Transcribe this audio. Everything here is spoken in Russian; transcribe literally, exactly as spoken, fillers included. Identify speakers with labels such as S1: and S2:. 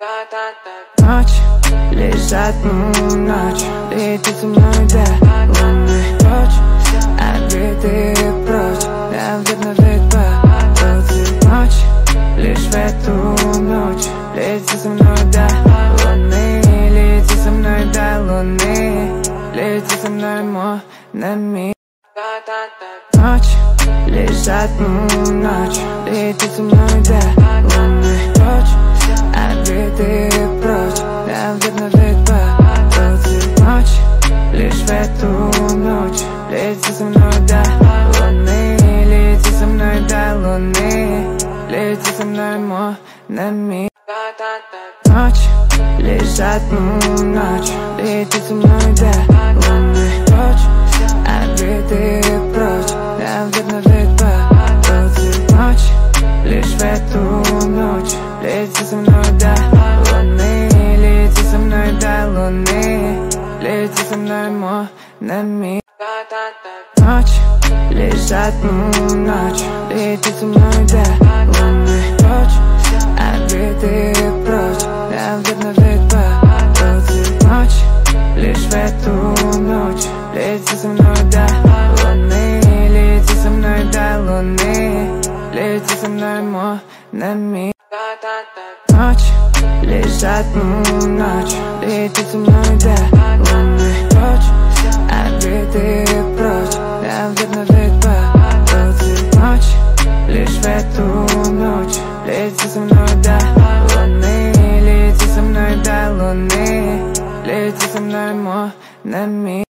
S1: Ночь, лишь одну ночь, летит со мной до луны. Прочь, отбитые прочь, я вдохновит по пути. Ночь, лишь в эту ночь, лети со мной до луны. Лети со мной до луны, лети со мной, мой нами. Ночь, лишь одну ночь, летит со мной до луны. Прочь, отбитые прочь, я вдохновит по пути. Ночь, лишь в эту ночь, лети со мной до луны. Лети со мной до луны, лети со мной, мой нами. Ночь, лишь одну ночь, летит со мной до луны. Прочь, отбитые прочь, я вдохновит по пути. Ночь, лишь в эту ночь, лети со мной до луны. Лети со мной до луны, лети со мной, мой нами. Ночь, лишь одну ночь, летит со мной до луны. Прочь, отбитые прочь, я вдохновит по пути. Ночь, лишь в эту ночь, лети со мной до луны. Лети со мной до луны, лети со мной, мой нами. Ночь, лишь одну ночь, летит со мной до луны. Прочь, отбитые